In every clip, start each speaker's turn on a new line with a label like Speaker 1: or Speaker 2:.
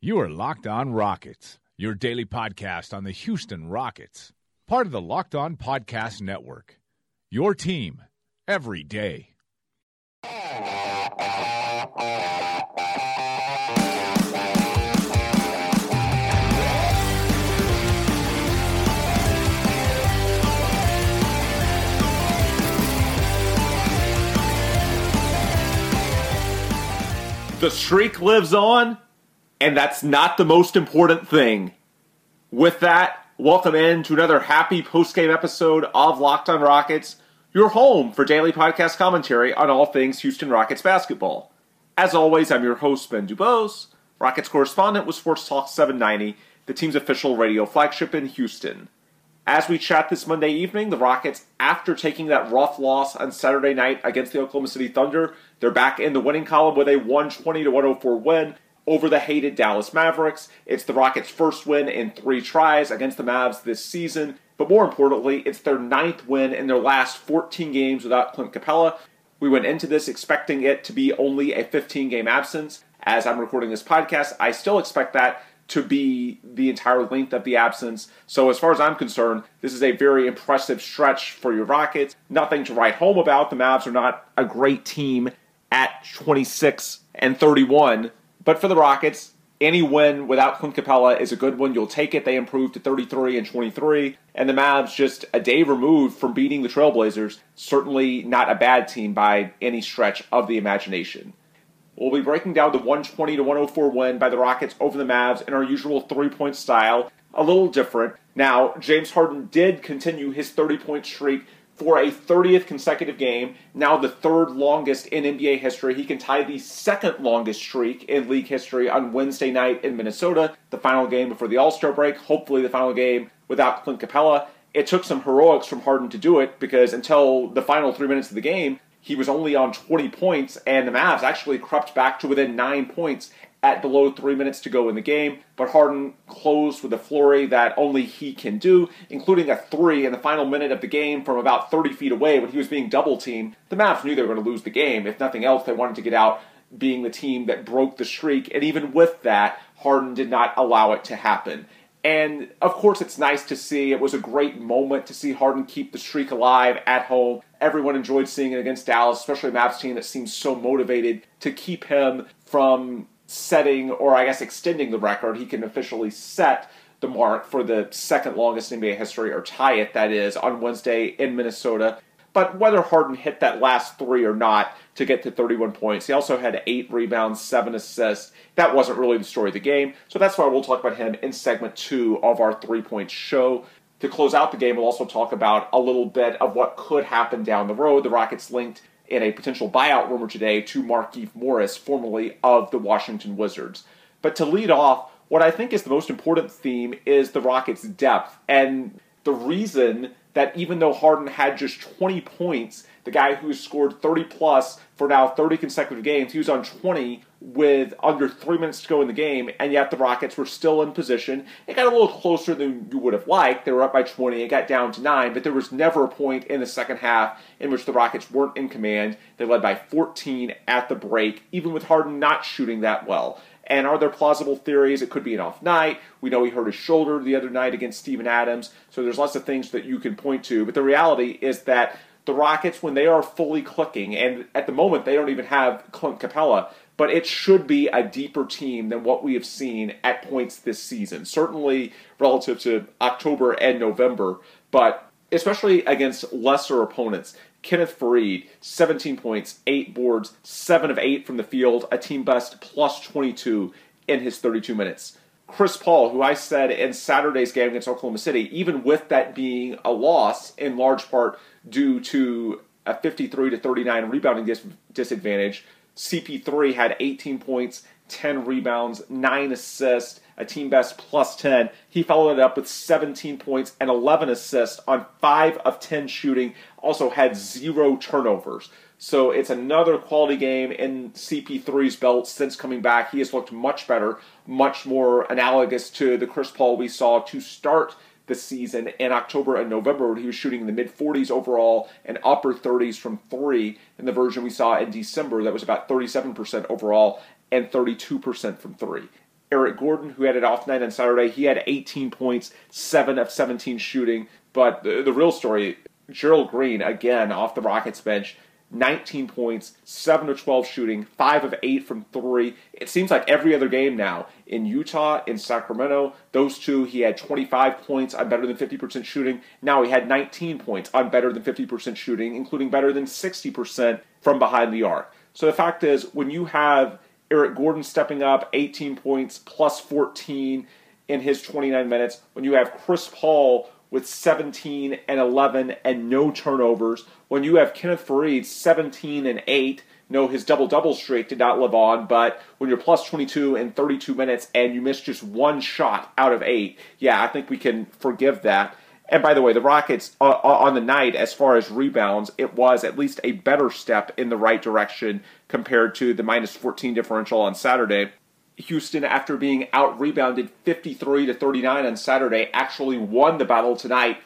Speaker 1: You are Locked On Rockets, your daily podcast on the Houston Rockets, part of the Locked On Podcast Network. Your team every day.
Speaker 2: The streak lives on, and that's not the most important thing. With that, welcome in to another happy post-game episode of Locked On Rockets, your home for daily podcast commentary on all things Houston Rockets basketball. As always, I'm your host, Ben Dubose, Rockets correspondent with Sports Talk 790, the team's official radio flagship in Houston. As we chat this Monday evening, the Rockets, after taking that rough loss on Saturday night against the Oklahoma City Thunder, they're back in the winning column with a 120-104 win over the hated Dallas Mavericks. It's the Rockets' first win in 3 tries against the Mavs this season, but more importantly, it's their 9th win in their last 14 games without Clint Capella. We went into this expecting it to be only a 15-game absence. As I'm recording this podcast, I still expect that to be the entire length of the absence. So as far as I'm concerned, this is a very impressive stretch for your Rockets. Nothing to write home about. The Mavs are not a great team at 26-31. But for the Rockets, any win without Clint Capella is a good one. You'll take it. They improved to 33-23. And the Mavs, just a day removed from beating the Trailblazers, certainly not a bad team by any stretch of the imagination. We'll be breaking down the 120-104 win by the Rockets over the Mavs in our usual three-point style, a little different. Now, James Harden did continue his 30-point streak for a 30th consecutive game, now the 3rd longest in NBA history. He can tie the 2nd longest streak in league history on Wednesday night in Minnesota, the final game before the All-Star break, hopefully the final game without Clint Capella. It took some heroics from Harden to do it, because until the final 3 minutes of the game, he was only on 20 points, and the Mavs actually crept back to within 9 points at below 3 minutes to go in the game. But Harden closed with a flurry that only he can do, including a 3 in the final minute of the game from about 30 feet away when he was being double-teamed. The Mavs knew they were going to lose the game. If nothing else, they wanted to get out being the team that broke the streak, and even with that, Harden did not allow it to happen. And, of course, it's nice to see. It was a great moment to see Harden keep the streak alive at home. Everyone enjoyed seeing it against Dallas, especially a Mavs team that seems so motivated to keep him from setting, or I guess extending the record. He can officially set the mark for the 2nd longest in NBA history, or tie it, that is, on Wednesday in Minnesota. But whether Harden hit that last 3 or not to get to 31 points, he also had 8 rebounds, 7 assists. That wasn't really the story of the game, so that's why we'll talk about him in segment 2 of our 3-point show. To close out the game, we'll also talk about a little bit of what could happen down the road. The Rockets linked in a potential buyout rumor today to Markieff Morris, formerly of the Washington Wizards. But to lead off, what I think is the most important theme is the Rockets' depth, and the reason that even though Harden had just 20 points, the guy who scored 30-plus for now 30 consecutive games, he was on 20 with under 3 minutes to go in the game, and yet the Rockets were still in position. It got a little closer than you would have liked. They were up by 20. It got down to 9, but there was never a point in the second half in which the Rockets weren't in command. They led by 14 at the break, even with Harden not shooting that well. And are there plausible theories? It could be an off night. We know he hurt his shoulder the other night against Steven Adams. So there's lots of things that you can point to. But the reality is that the Rockets, when they are fully clicking, and at the moment they don't even have Clint Capella, but it should be a deeper team than what we have seen at points this season. Certainly relative to October and November, but especially against lesser opponents. Kenneth Faried, 17 points, 8 boards, 7 of 8 from the field, a team best plus 22 in his 32 minutes. Chris Paul, who I said in Saturday's game against Oklahoma City, even with that being a loss in large part due to a 53-39 rebounding disadvantage, CP3 had 18 points, 10 rebounds, 9 assists, a team best plus 10. He followed it up with 17 points and 11 assists on 5 of 10 shooting, also had 0 turnovers. So it's another quality game in CP3's belt since coming back. He has looked much better, much more analogous to the Chris Paul we saw to start the season in October and November, when he was shooting in the mid-40s overall and upper 30s from 3, and the version we saw in December that was about 37% overall and 32% from 3. Eric Gordon, who had an off night on Saturday, he had 18 points, 7 of 17 shooting. But the real story, Gerald Green, again, off the Rockets bench, 19 points, 7 of 12 shooting, 5 of 8 from 3. It seems like every other game now, in Utah, in Sacramento, those two, he had 25 points on better than 50% shooting. Now he had 19 points on better than 50% shooting, including better than 60% from behind the arc. So the fact is, when you have Eric Gordon stepping up, 18 points, plus 14 in his 29 minutes, when you have Chris Paul with 17 and 11 and no turnovers, when you have Kenneth Faried 17 and 8, no, his double-double streak did not live on, but when you're plus 22 in 32 minutes and you miss just one shot out of 8, yeah, I think we can forgive that. And by the way, the Rockets, on the night, as far as rebounds, it was at least a better step in the right direction compared to the minus 14 differential on Saturday. Houston, after being out-rebounded 53-39 on Saturday, actually won the battle tonight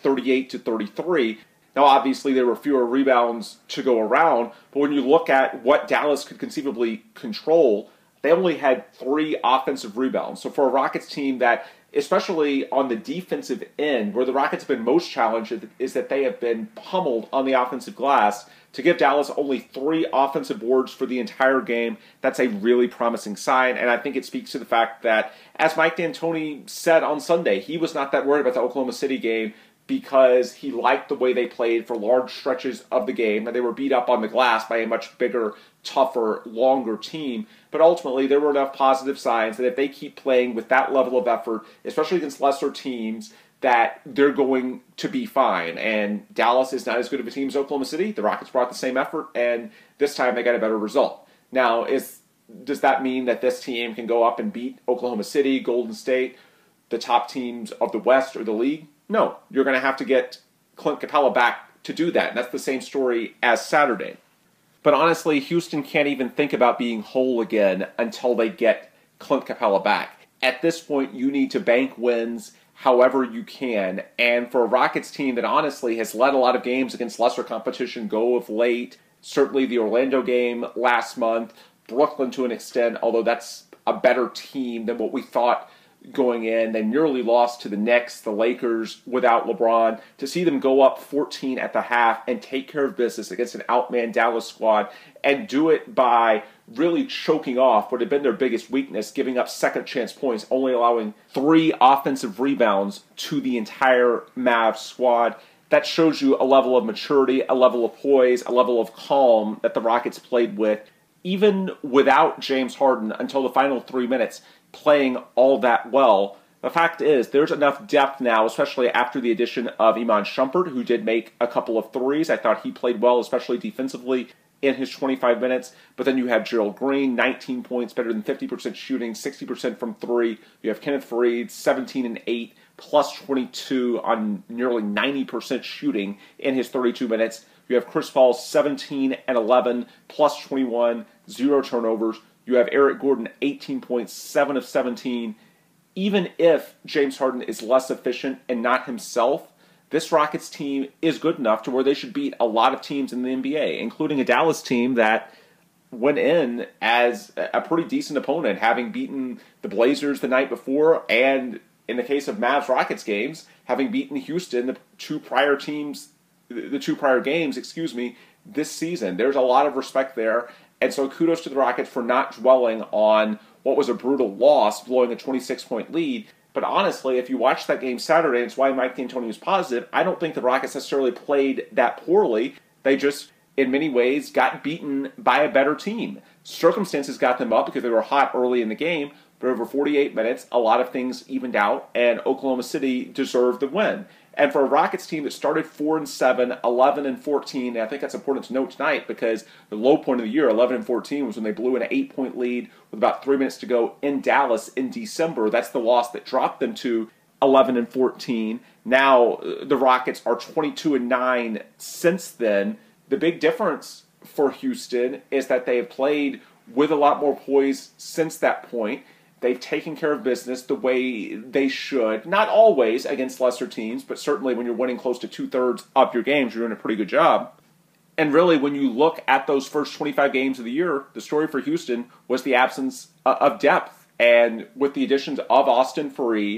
Speaker 2: 38-33. Now, obviously, there were fewer rebounds to go around, but when you look at what Dallas could conceivably control, they only had 3 offensive rebounds. So for a Rockets team that, especially on the defensive end, where the Rockets have been most challenged is that they have been pummeled on the offensive glass. To give Dallas only 3 offensive boards for the entire game, that's a really promising sign, and I think it speaks to the fact that, as Mike D'Antoni said on Sunday, he was not that worried about the Oklahoma City game because he liked the way they played for large stretches of the game, and they were beat up on the glass by a much bigger, tougher, longer team. But ultimately, there were enough positive signs that if they keep playing with that level of effort, especially against lesser teams, that they're going to be fine. And Dallas is not as good of a team as Oklahoma City. The Rockets brought the same effort, and this time they got a better result. Now, does that mean that this team can go up and beat Oklahoma City, Golden State, the top teams of the West or the league? No, you're going to have to get Clint Capella back to do that. And that's the same story as Saturday. But honestly, Houston can't even think about being whole again until they get Clint Capella back. At this point, you need to bank wins however you can. And for a Rockets team that honestly has let a lot of games against lesser competition go of late, certainly the Orlando game last month, Brooklyn to an extent, although that's a better team than what we thought going in. They nearly lost to the Knicks, the Lakers without LeBron. To see them go up 14 at the half and take care of business against an outmanned Dallas squad and do it by really choking off what had been their biggest weakness, giving up second chance points, only allowing 3 offensive rebounds to the entire Mavs squad. That shows you a level of maturity, a level of poise, a level of calm that the Rockets played with, even without James Harden until the final 3 minutes, playing all that well. The fact is, there's enough depth now, especially after the addition of Iman Shumpert, who did make a couple of threes. I thought he played well, especially defensively, in his 25 minutes. But then you have Gerald Green, 19 points, better than 50% shooting, 60% from 3. You have Kenneth Faried, 17 and 8, plus 22 on nearly 90% shooting in his 32 minutes. You have Chris Paul, 17 and 11, plus 21, 0 turnovers. You have Eric Gordon, 18 points, 7 of 17. Even if James Harden is less efficient and not himself, this Rockets team is good enough to where they should beat a lot of teams in the NBA, including a Dallas team that went in as a pretty decent opponent, having beaten the Blazers the night before, and in the case of Mavs-Rockets games, having beaten Houston the two prior games, this season. There's a lot of respect there. And so kudos to the Rockets for not dwelling on what was a brutal loss, blowing a 26-point lead. But honestly, if you watch that game Saturday, it's why Mike D'Antoni was positive. I don't think the Rockets necessarily played that poorly. They just, in many ways, got beaten by a better team. Circumstances got them up because they were hot early in the game, but over 48 minutes, a lot of things evened out, and Oklahoma City deserved the win. And for a Rockets team that started 4-7, 11-14, and I think that's important to note tonight because the low point of the year, 11-14, was when they blew an 8-point lead with about 3 minutes to go in Dallas in December. That's the loss that dropped them to 11-14. Now the Rockets are 22-9 since then. The big difference for Houston is that they have played with a lot more poise since that point. They've taken care of business the way they should. Not always against lesser teams, but certainly when you're winning close to 2/3 of your games, you're doing a pretty good job. And really, when you look at those first 25 games of the year, the story for Houston was the absence of depth. And with the additions of Austin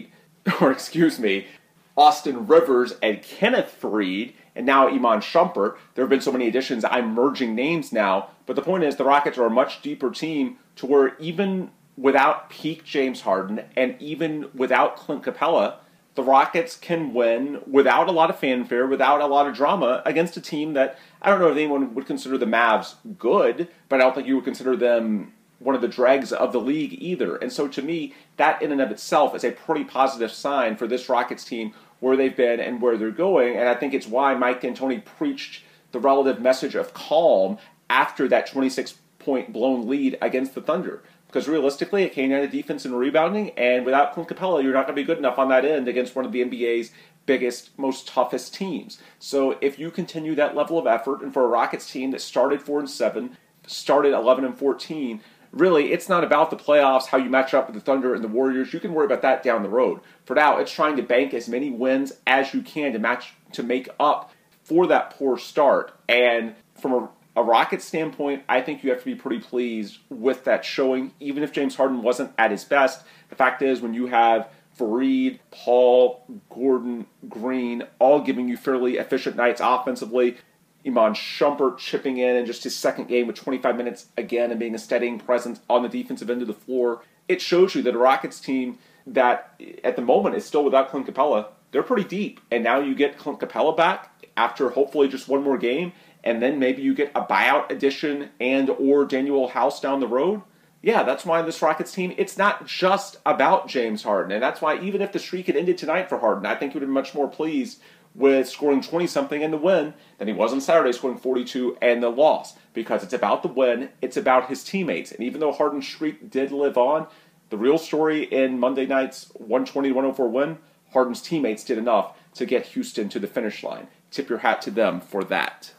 Speaker 2: Rivers and Kenneth Faried, and now Iman Shumpert, there have been so many additions, I'm merging names now. But the point is, the Rockets are a much deeper team to where even without peak James Harden and even without Clint Capella, the Rockets can win without a lot of fanfare, without a lot of drama, against a team that I don't know if anyone would consider the Mavs good, but I don't think you would consider them one of the dregs of the league either. And so to me, that in and of itself is a pretty positive sign for this Rockets team, where they've been and where they're going. And I think it's why Mike D'Antoni preached the relative message of calm after that 26-point blown lead against the Thunder. Because realistically, it came down to defense and rebounding, and without Clint Capella, you're not going to be good enough on that end against one of the NBA's biggest, most toughest teams. So if you continue that level of effort, and for a Rockets team that started 4-7, started 11-14, really, it's not about the playoffs, how you match up with the Thunder and the Warriors. You can worry about that down the road. For now, it's trying to bank as many wins as you can to make up for that poor start. And from a Rockets standpoint, I think you have to be pretty pleased with that showing, even if James Harden wasn't at his best. The fact is, when you have Faried, Paul, Gordon, Green, all giving you fairly efficient nights offensively, Iman Shumpert chipping in just his second game with 25 minutes again and being a steadying presence on the defensive end of the floor, it shows you that a Rockets team that at the moment is still without Clint Capella, they're pretty deep. And now you get Clint Capella back after hopefully just one more game, and then maybe you get a buyout addition and or Daniel House down the road. Yeah, that's why this Rockets team, it's not just about James Harden. And that's why even if the streak had ended tonight for Harden, I think he would have been much more pleased with scoring 20-something in the win than he was on Saturday scoring 42 and the loss. Because it's about the win, it's about his teammates. And even though Harden's streak did live on, the real story in Monday night's 120-104 win, Harden's teammates did enough to get Houston to the finish line. Tip your hat to them for that.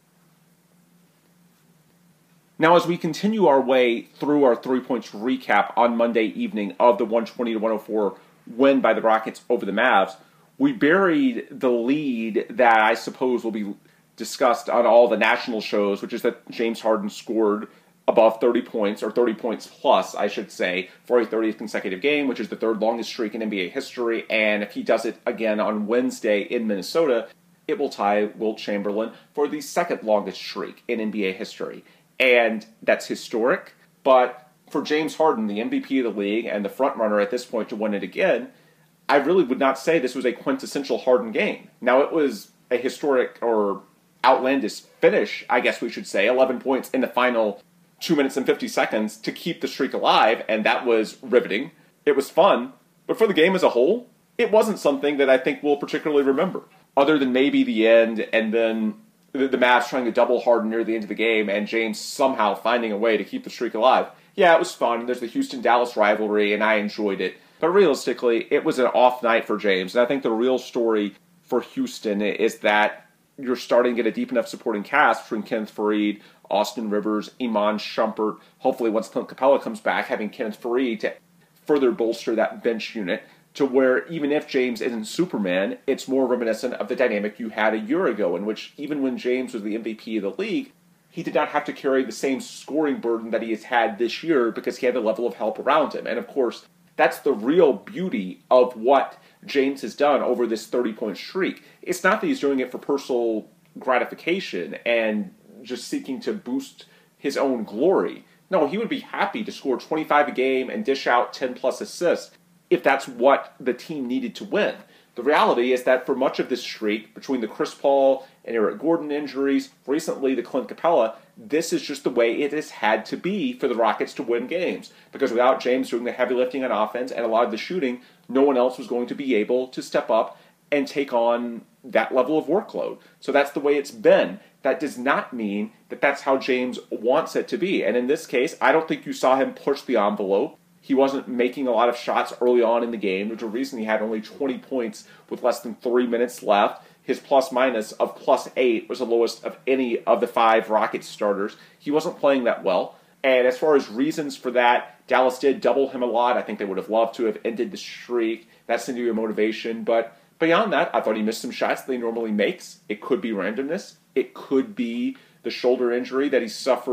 Speaker 2: Now, as we continue our way through our 3 points recap on Monday evening of the 120-104 win by the Rockets over the Mavs, we buried the lead that I suppose will be discussed on all the national shows, which is that James Harden scored above 30 points, or 30 points plus, I should say, for a 30th consecutive game, which is the third longest streak in NBA history. And if he does it again on Wednesday in Minnesota, it will tie Wilt Chamberlain for the second longest streak in NBA history. And that's historic. But for James Harden, the MVP of the league and the frontrunner at this point to win it again, I really would not say this was a quintessential Harden game. Now, it was a historic or outlandish finish, I guess we should say. 11 points in the final 2 minutes and 50 seconds to keep the streak alive, and that was riveting. It was fun. But for the game as a whole, it wasn't something that I think we'll particularly remember. Other than maybe the end, and then the Mavs trying to double Harden near the end of the game, and James somehow finding a way to keep the streak alive. Yeah, it was fun. There's the Houston-Dallas rivalry, and I enjoyed it. But realistically, it was an off night for James. And I think the real story for Houston is that you're starting to get a deep enough supporting cast between Kenneth Faried, Austin Rivers, Iman Shumpert. Hopefully, once Clint Capella comes back, having Kenneth Faried to further bolster that bench unit to where even if James isn't Superman, it's more reminiscent of the dynamic you had a year ago, in which even when James was the MVP of the league, he did not have to carry the same scoring burden that he has had this year because he had the level of help around him. And of course, that's the real beauty of what James has done over this 30-point streak. It's not that he's doing it for personal gratification and just seeking to boost his own glory. No, he would be happy to score 25 a game and dish out 10-plus assists if that's what the team needed to win. The reality is that for much of this streak, between the Chris Paul and Eric Gordon injuries, recently the Clint Capella, this is just the way it has had to be for the Rockets to win games. Because without James doing the heavy lifting on offense and a lot of the shooting, no one else was going to be able to step up and take on that level of workload. So that's the way it's been. That does not mean that that's how James wants it to be. And in this case, I don't think you saw him push the envelope. He wasn't making a lot of shots early on in the game, which is the reason he had only 20 points with less than 3 minutes left. His plus-minus of +8 was the lowest of any of the 5 Rockets starters. He wasn't playing that well. And as far as reasons for that, Dallas did double him a lot. I think they would have loved to have ended the streak. That's the new motivation. But beyond that, I thought he missed some shots that he normally makes. It could be randomness. It could be the shoulder injury that he suffered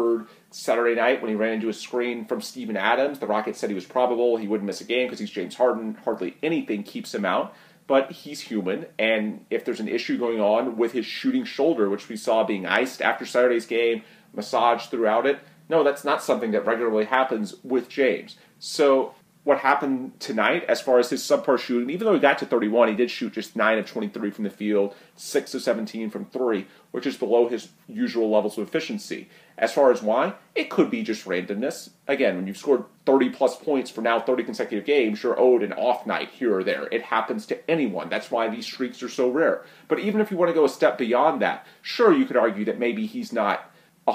Speaker 2: Saturday night when he ran into a screen from Steven Adams. The Rockets said he was probable he wouldn't miss a game because he's James Harden. Hardly anything keeps him out, but he's human, and if there's an issue going on with his shooting shoulder, which we saw being iced after Saturday's game, massaged throughout it, no, that's not something that regularly happens with James. So what happened tonight as far as his subpar shooting, even though he got to 31, he did shoot just 9 of 23 from the field, 6 of 17 from 3, which is below his usual levels of efficiency. As far as why, it could be just randomness. Again, when you've scored 30-plus points for now 30 consecutive games, you're owed an off night here or there. It happens to anyone. That's why these streaks are so rare. But even if you want to go a step beyond that, sure, you could argue that maybe he's not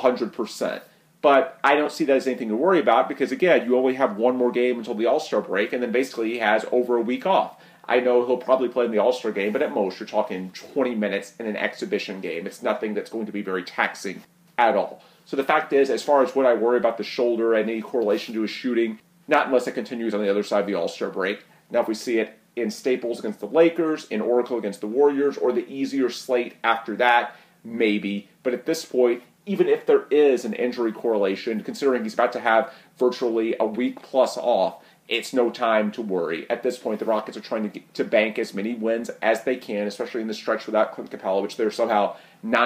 Speaker 2: 100%. But I don't see that as anything to worry about because, again, you only have one more game until the All-Star break, and then basically he has over a week off. I know he'll probably play in the All-Star game, but at most you're talking 20 minutes in an exhibition game. It's nothing that's going to be very taxing at all. So the fact is, as far as what I worry about the shoulder and any correlation to his shooting, not unless it continues on the other side of the All-Star break. Now, if we see it in Staples against the Lakers, in Oracle against the Warriors, or the easier slate after that, maybe. But at this point, even if there is an injury correlation, considering he's about to have virtually a week plus off, it's no time to worry. At this point, the Rockets are trying to bank as many wins as they can, especially in the stretch without Clint Capella, which they're somehow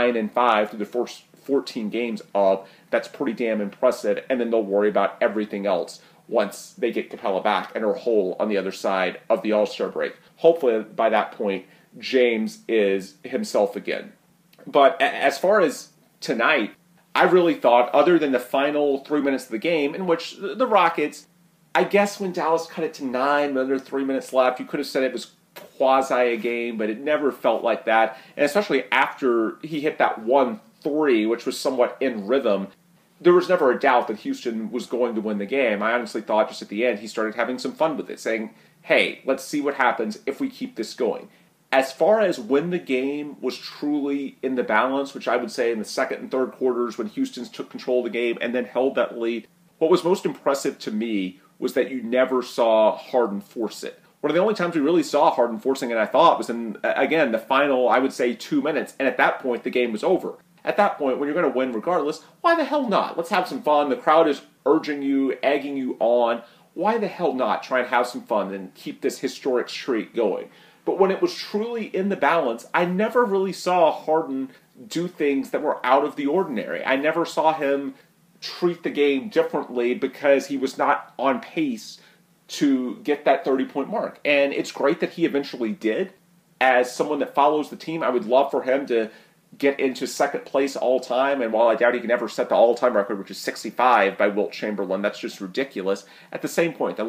Speaker 2: 9-5 through the first 14 games of. That's pretty damn impressive, and then they'll worry about everything else once they get Capella back and are whole on the other side of the All-Star break. Hopefully, by that point, James is himself again. But as far as tonight, I really thought, other than the final 3 minutes of the game, in which the Rockets, I guess when Dallas cut it to 9, under 3 minutes left, you could have said it was quasi a game, but it never felt like that. And especially after he hit that 1-3, which was somewhat in rhythm, there was never a doubt that Houston was going to win the game. I honestly thought just at the end he started having some fun with it, saying, hey, let's see what happens if we keep this going. As far as when the game was truly in the balance, which I would say in the second and third quarters when Houston took control of the game and then held that lead, what was most impressive to me was that you never saw Harden force it. One of the only times we really saw Harden forcing it, I thought, was in, again, the final, I would say, 2 minutes, and at that point, the game was over. At that point, when you're going to win regardless, why the hell not? Let's have some fun. The crowd is urging you, egging you on. Why the hell not try and have some fun and keep this historic streak going? But when it was truly in the balance, I never really saw Harden do things that were out of the ordinary. I never saw him treat the game differently because he was not on pace to get that 30-point mark. And it's great that he eventually did. As someone that follows the team, I would love for him to get into second place all time. And while I doubt he can ever set the all-time record, which is 65 by Wilt Chamberlain, that's just ridiculous. At the same point, the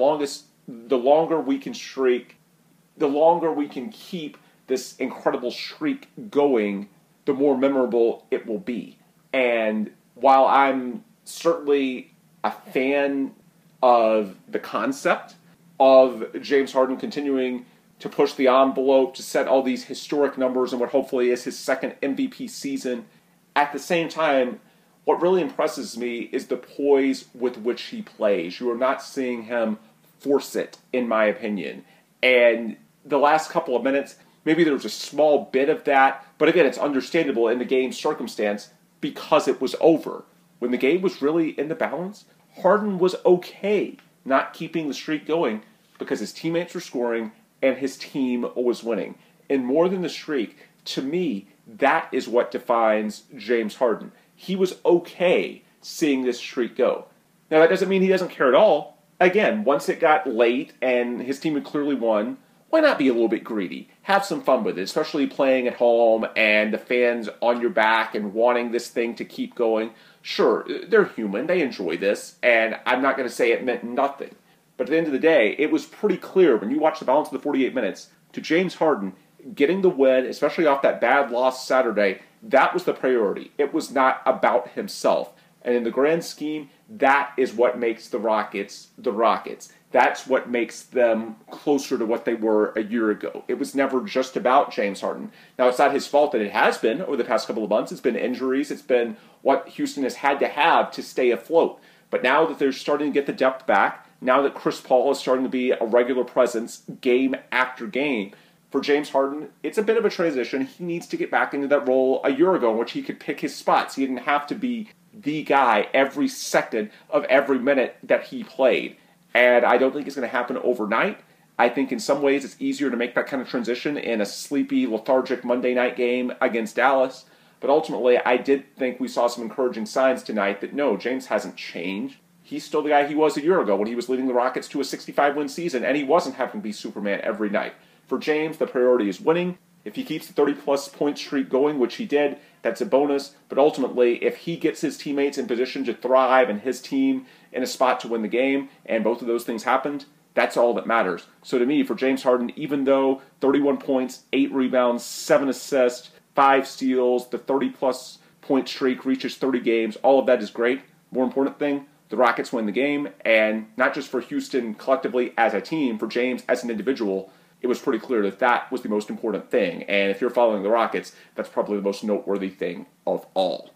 Speaker 2: longer we can streak, the longer we can keep this incredible streak going, the more memorable it will be. And while I'm certainly a fan of the concept of James Harden continuing to push the envelope, to set all these historic numbers in what hopefully is his second MVP season, at the same time, what really impresses me is the poise with which he plays. You are not seeing him force it, in my opinion. And the last couple of minutes, maybe there was a small bit of that, but again, it's understandable in the game's circumstance because it was over. When the game was really in the balance, Harden was okay not keeping the streak going because his teammates were scoring and his team was winning. And more than the streak, to me, that is what defines James Harden. He was okay seeing this streak go. Now, that doesn't mean he doesn't care at all. Again, once it got late and his team had clearly won, why not be a little bit greedy? Have some fun with it, especially playing at home and the fans on your back and wanting this thing to keep going. Sure, they're human, they enjoy this, and I'm not going to say it meant nothing. But at the end of the day, it was pretty clear when you watch the balance of the 48 minutes, to James Harden, getting the win, especially off that bad loss Saturday, that was the priority. It was not about himself. And in the grand scheme, that is what makes the Rockets the Rockets. That's what makes them closer to what they were a year ago. It was never just about James Harden. Now, it's not his fault that it has been over the past couple of months. It's been injuries. It's been what Houston has had to have to stay afloat. But now that they're starting to get the depth back, now that Chris Paul is starting to be a regular presence game after game, for James Harden, it's a bit of a transition. He needs to get back into that role a year ago in which he could pick his spots. He didn't have to be the guy every second of every minute that he played. And I don't think it's going to happen overnight. I think in some ways it's easier to make that kind of transition in a sleepy, lethargic Monday night game against Dallas. But ultimately, I did think we saw some encouraging signs tonight that no, James hasn't changed. He's still the guy he was a year ago when he was leading the Rockets to a 65-win season, and he wasn't having to be Superman every night. For James, the priority is winning. If he keeps the 30-plus point streak going, which he did, that's a bonus. But ultimately, if he gets his teammates in position to thrive and his team in a spot to win the game, and both of those things happened, that's all that matters. So to me, for James Harden, even though 31 points, 8 rebounds, 7 assists, 5 steals, the 30-plus point streak reaches 30 games, all of that is great. More important thing, the Rockets win the game, and not just for Houston collectively as a team, for James as an individual, it was pretty clear that that was the most important thing. And if you're following the Rockets, that's probably the most noteworthy thing of all.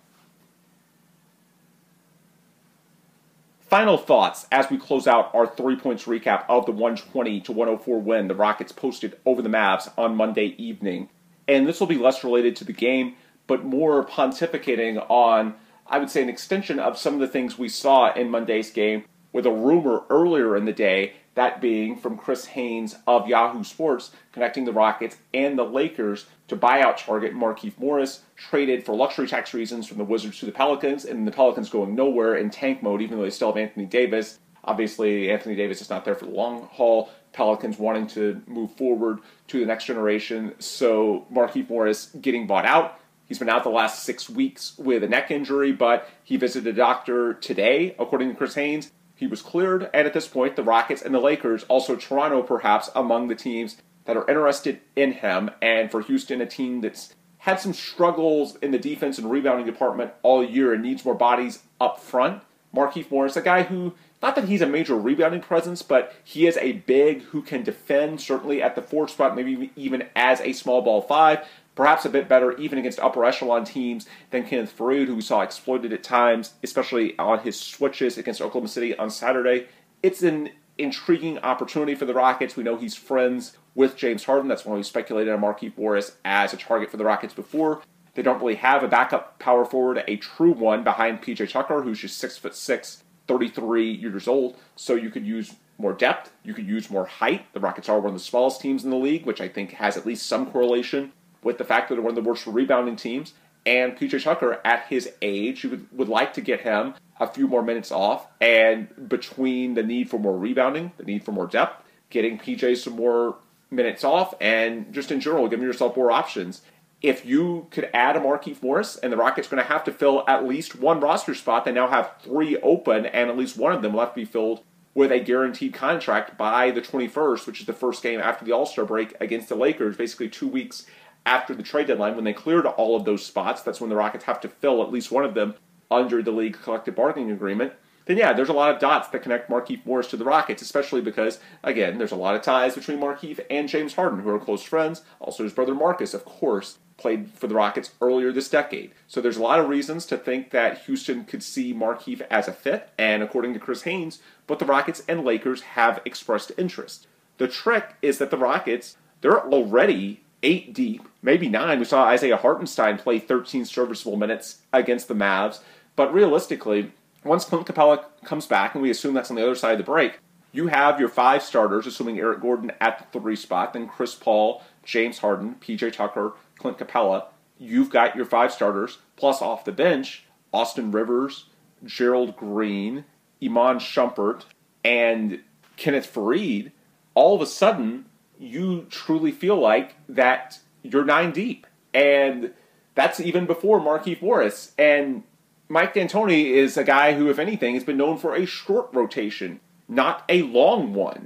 Speaker 2: Final thoughts as we close out our 3 points recap of the 120-104 win the Rockets posted over the Mavs on Monday evening. And this will be less related to the game, but more pontificating on, I would say, an extension of some of the things we saw in Monday's game with a rumor earlier in the day, that being from Chris Haynes of Yahoo Sports, connecting the Rockets and the Lakers to buyout target Markieff Morris, traded for luxury tax reasons from the Wizards to the Pelicans, and the Pelicans going nowhere in tank mode, even though they still have Anthony Davis. Obviously, Anthony Davis is not there for the long haul. Pelicans wanting to move forward to the next generation, so Markieff Morris getting bought out. He's been out the last 6 weeks with a neck injury, but he visited a doctor today, according to Chris Haynes. He was cleared, and at this point, the Rockets and the Lakers, also Toronto perhaps, among the teams that are interested in him. And for Houston, a team that's had some struggles in the defense and rebounding department all year and needs more bodies up front. Markieff Morris, a guy who, not that he's a major rebounding presence, but he is a big who can defend, certainly at the 4 spot, maybe even as a small ball 5. Perhaps a bit better even against upper echelon teams than Kenneth Faried, who we saw exploited at times, especially on his switches against Oklahoma City on Saturday. It's an intriguing opportunity for the Rockets. We know he's friends with James Harden. That's why we speculated on Markieff Morris as a target for the Rockets before. They don't really have a backup power forward, a true one, behind PJ Tucker, who's just 6'6", 33 years old. So you could use more depth. You could use more height. The Rockets are one of the smallest teams in the league, which I think has at least some correlation with the fact that they're one of the worst rebounding teams. And PJ Tucker, at his age, you would like to get him a few more minutes off. And between the need for more rebounding, the need for more depth, getting PJ some more minutes off, and just in general, giving yourself more options. If you could add a Markieff Morris, and the Rockets are going to have to fill at least one roster spot, they now have 3 open, and at least one of them will have to be filled with a guaranteed contract by the 21st, which is the first game after the All-Star break against the Lakers, basically 2 weeks after the trade deadline. When they cleared all of those spots, that's when the Rockets have to fill at least one of them under the league collective bargaining agreement. Then yeah, there's a lot of dots that connect Markieff Morris to the Rockets, especially because, again, there's a lot of ties between Markieff and James Harden, who are close friends. Also, his brother Marcus, of course, played for the Rockets earlier this decade. So there's a lot of reasons to think that Houston could see Markieff as a fit, and according to Chris Haynes, both the Rockets and Lakers have expressed interest. The trick is that the Rockets, they're already 8 deep, maybe 9. We saw Isaiah Hartenstein play 13 serviceable minutes against the Mavs. But realistically, once Clint Capella comes back, and we assume that's on the other side of the break, you have your 5 starters, assuming Eric Gordon at the 3 spot, then Chris Paul, James Harden, PJ Tucker, Clint Capella. You've got your 5 starters, plus off the bench, Austin Rivers, Gerald Green, Iman Shumpert, and Kenneth Faried. All of a sudden, you truly feel like that you're 9 deep. And that's even before Markieff Morris. And Mike D'Antoni is a guy who, if anything, has been known for a short rotation, not a long one.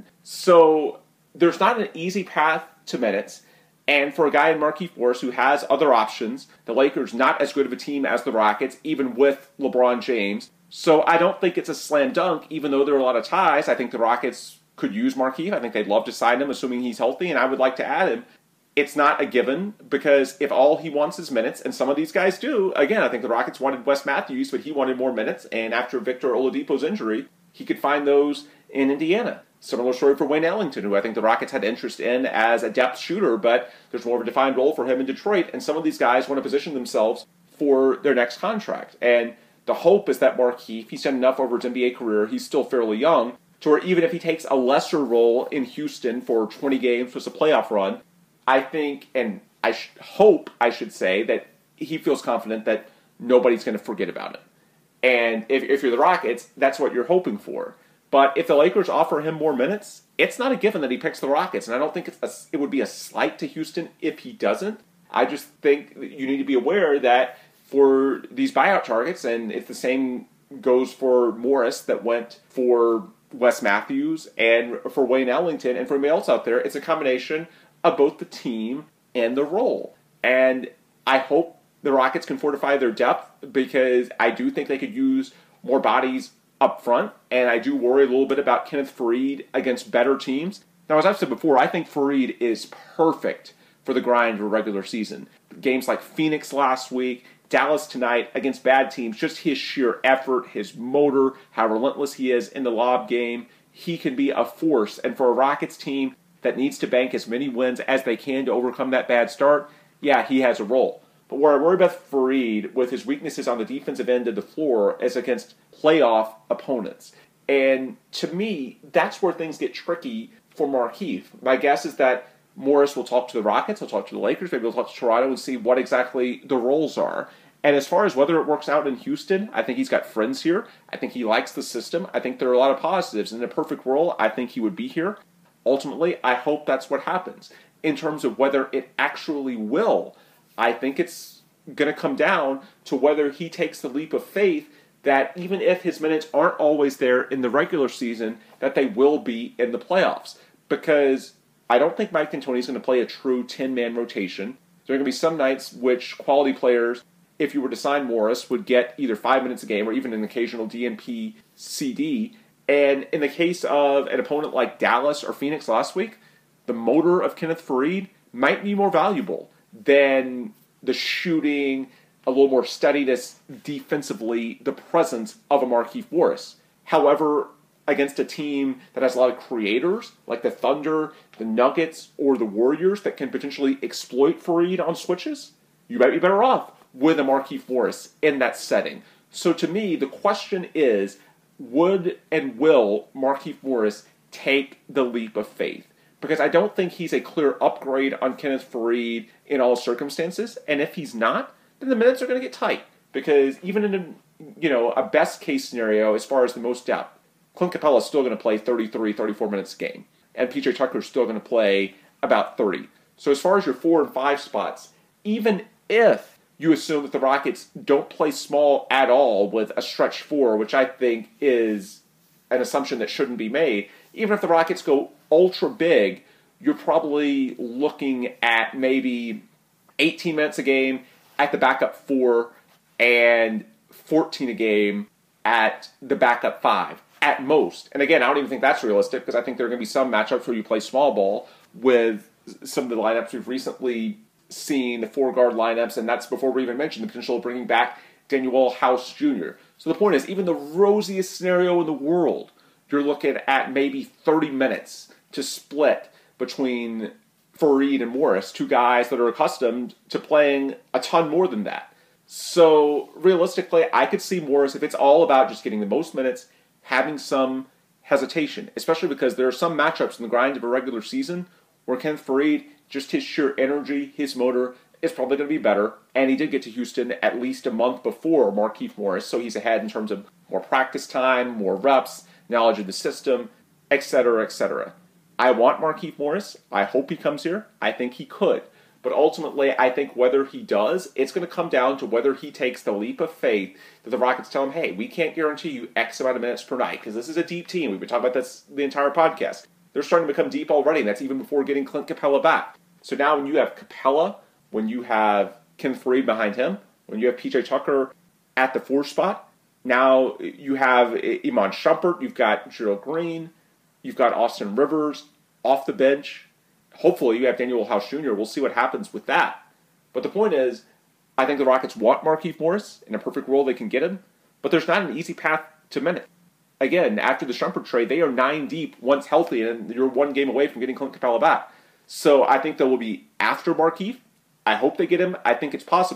Speaker 2: So there's not an easy path to minutes. And for a guy in Markieff Morris who has other options, the Lakers not as good of a team as the Rockets, even with LeBron James. So I don't think it's a slam dunk, even though there are a lot of ties. I think the Rockets could use Markieff. I think they'd love to sign him, assuming he's healthy, and I would like to add him. It's not a given, because if all he wants is minutes, and some of these guys do, again, I think the Rockets wanted Wes Matthews, but he wanted more minutes, and after Victor Oladipo's injury, he could find those in Indiana. Similar story for Wayne Ellington, who I think the Rockets had interest in as a depth shooter, but there's more of a defined role for him in Detroit, and some of these guys want to position themselves for their next contract. And The hope is that Markieff, he's done enough over his NBA career, he's still fairly young, to where even if he takes a lesser role in Houston for 20 games plus a playoff run, I think, and I hope, I should say, that he feels confident that nobody's going to forget about it. And if you're the Rockets, that's what you're hoping for. But if the Lakers offer him more minutes, it's not a given that he picks the Rockets. And I don't think it would be a slight to Houston if he doesn't. I just think you need to be aware that for these buyout targets, and if the same goes for Morris that went for Wes Matthews and for Wayne Ellington and for anybody else out there, it's a combination of both the team and the role. And I hope the Rockets can fortify their depth, because I do think they could use more bodies up front, and I do worry a little bit about Kenneth Faried against better teams. Now, as I've said before, I think Faried is perfect for the grind of a regular season. Games like Phoenix last week, Dallas tonight, against bad teams, just his sheer effort, his motor, how relentless he is in the lob game, he can be a force. And for a Rockets team that needs to bank as many wins as they can to overcome that bad start, yeah, he has a role. But where I worry about Faried with his weaknesses on the defensive end of the floor is against playoff opponents. And to me, that's where things get tricky for Markieff. My guess is that Morris will talk to the Rockets, he'll talk to the Lakers, maybe he'll talk to Toronto and see what exactly the roles are. And as far as whether it works out in Houston, I think he's got friends here. I think he likes the system. I think there are a lot of positives. In a perfect world, I think he would be here. Ultimately, I hope that's what happens. In terms of whether it actually will, I think it's going to come down to whether he takes the leap of faith that even if his minutes aren't always there in the regular season, that they will be in the playoffs. Because I don't think Mike D'Antoni is going to play a true 10-man rotation. There are going to be some nights which quality players, if you were to sign Morris, would get either 5 minutes a game or even an occasional DNP CD. And in the case of an opponent like Dallas or Phoenix last week, the motor of Kenneth Faried might be more valuable than the shooting, a little more steadiness defensively, the presence of a Markieff Morris. However, against a team that has a lot of creators, like the Thunder, the Nuggets, or the Warriors that can potentially exploit Faried on switches, you might be better off with a Markieff Morris in that setting. So to me, the question is, would and will Markieff Morris take the leap of faith? Because I don't think he's a clear upgrade on Kenneth Faried in all circumstances. And if he's not, then the minutes are going to get tight. Because even in a best case scenario, as far as the most depth, Clint Capella is still going to play 33, 34 minutes a game. And PJ Tucker is still going to play about 30. So as far as your 4 and 5 spots, even if you assume that the Rockets don't play small at all with a stretch 4, which I think is an assumption that shouldn't be made, even if the Rockets go ultra big, you're probably looking at maybe 18 minutes a game at the backup 4 and 14 a game at the backup 5 at most. And again, I don't even think that's realistic, because I think there are going to be some matchups where you play small ball with some of the lineups we've recently seen, the 4-guard lineups, and that's before we even mentioned the potential of bringing back Danuel House Jr. So the point is, even the rosiest scenario in the world, you're looking at maybe 30 minutes to split between Faried and Morris, two guys that are accustomed to playing a ton more than that. So realistically, I could see Morris, if it's all about just getting the most minutes, having some hesitation, especially because there are some matchups in the grind of a regular season where Kenneth Faried, just his sheer energy, his motor, is probably going to be better. And he did get to Houston at least a month before Markieff Morris, so he's ahead in terms of more practice time, more reps, knowledge of the system, etc., etc. I want Markieff Morris. I hope he comes here. I think he could. But ultimately, I think whether he does, it's going to come down to whether he takes the leap of faith that the Rockets tell him, hey, we can't guarantee you X amount of minutes per night, because this is a deep team. We've been talking about this the entire podcast. They're starting to become deep already, and that's even before getting Clint Capella back. So now when you have Capella, when you have Kenneth Faried behind him, when you have PJ Tucker at the 4 spot, now you have Iman Shumpert, you've got Gerald Green, you've got Austin Rivers off the bench. Hopefully you have Danuel House Jr. We'll see what happens with that. But the point is, I think the Rockets want Markieff Morris. In a perfect world, they can get him. But there's not an easy path to minute. Again, after the Shumpert trade, they are 9 deep once healthy, and you're 1 game away from getting Clint Capella back. So I think they will be after Markieff. I hope they get him. I think it's possible.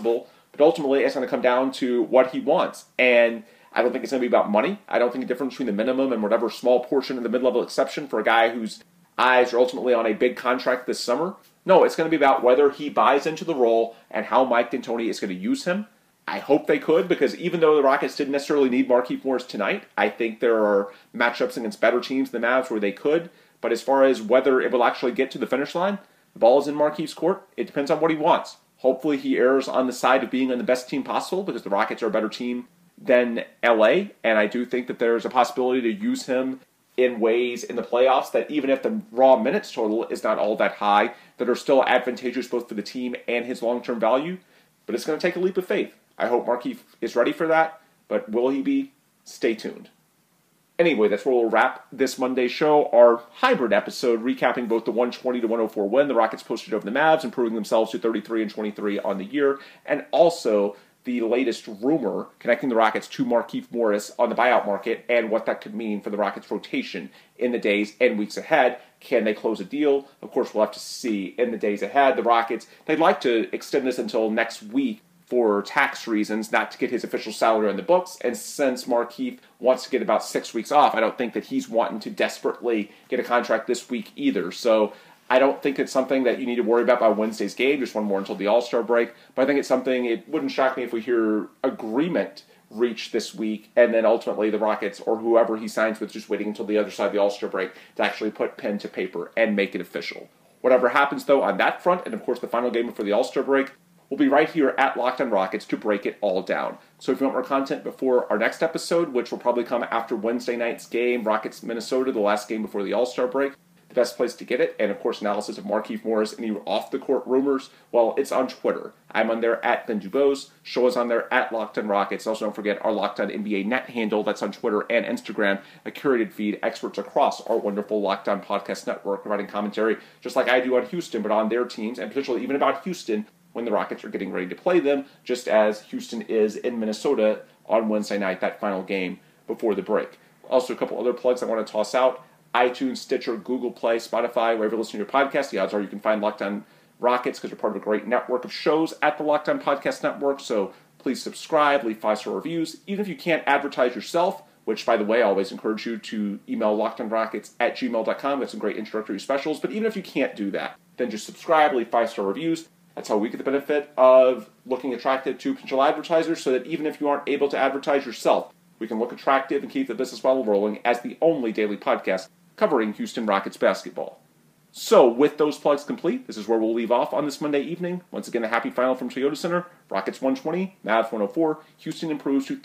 Speaker 2: But ultimately, it's going to come down to what he wants. And I don't think it's going to be about money. I don't think the difference between the minimum and whatever small portion of the mid-level exception for a guy whose eyes are ultimately on a big contract this summer. No, it's going to be about whether he buys into the role and how Mike D'Antoni is going to use him. I hope they could, because even though the Rockets didn't necessarily need Markieff Morris tonight, I think there are matchups against better teams than the Mavs where they could. But as far as whether it will actually get to the finish line, the ball is in Markieff's court. It depends on what he wants. Hopefully he errs on the side of being on the best team possible, because the Rockets are a better team than LA, and I do think that there's a possibility to use him in ways in the playoffs that, even if the raw minutes total is not all that high, that are still advantageous both for the team and his long-term value. But it's going to take a leap of faith. I hope Markieff is ready for that, but will he be? Stay tuned. Anyway, that's where we'll wrap this Monday show, our hybrid episode recapping both the 120-104 win the Rockets posted over the Mavs, improving themselves to 33-23 on the year, and also the latest rumor connecting the Rockets to Markieff Morris on the buyout market and what that could mean for the Rockets' rotation in the days and weeks ahead. Can they close a deal? Of course, we'll have to see in the days ahead. The Rockets, they'd like to extend this until next week for tax reasons, not to get his official salary on the books. And since Markieff wants to get about 6 weeks off, I don't think that he's wanting to desperately get a contract this week either. So I don't think it's something that you need to worry about by Wednesday's game. Just one more until the All-Star break. But I think it's something, it wouldn't shock me if we hear agreement reached this week, and then ultimately the Rockets or whoever he signs with just waiting until the other side of the All-Star break to actually put pen to paper and make it official. Whatever happens, though, on that front, and of course the final game before the All-Star break, we'll be right here at Locked On Rockets to break it all down. So if you want more content before our next episode, which will probably come after Wednesday night's game, Rockets-Minnesota, the last game before the All-Star break, the best place to get it, and of course analysis of Markieff Morris, any off-the-court rumors, well, it's on Twitter. I'm on there at Ben Dubose. Show is on there at Locked On Rockets. Also, don't forget our Locked On NBA net handle. That's on Twitter and Instagram, a curated feed, experts across our wonderful Locked On Podcast Network, providing commentary just like I do on Houston, but on their teams, and potentially even about Houston when the Rockets are getting ready to play them, just as Houston is in Minnesota on Wednesday night, that final game before the break. Also, a couple other plugs I want to toss out. iTunes, Stitcher, Google Play, Spotify, wherever you listen to your podcast, the odds are you can find Locked On Rockets because we're part of a great network of shows at the Locked On Podcast Network. So please subscribe, leave 5-star reviews. Even if you can't advertise yourself, which, by the way, I always encourage you to email lockedonrockets@gmail.com. That's some great introductory specials. But even if you can't do that, then just subscribe, leave 5-star reviews. That's how we get the benefit of looking attractive to potential advertisers, so that even if you aren't able to advertise yourself, we can look attractive and keep the business model rolling as the only daily podcast covering Houston Rockets basketball. So, with those plugs complete, this is where we'll leave off on this Monday evening. Once again, a happy final from Toyota Center. Rockets 120, Mavs 104. Houston improves to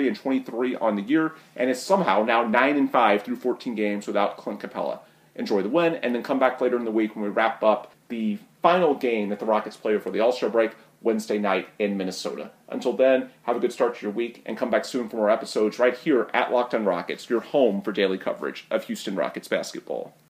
Speaker 2: 33-23 on the year, and is somehow now 9-5 through 14 games without Clint Capella. Enjoy the win, and then come back later in the week when we wrap up the final game that the Rockets play before the All-Star break, Wednesday night in Minnesota. Until then, have a good start to your week, and come back soon for more episodes right here at Locked On Rockets, your home for daily coverage of Houston Rockets basketball.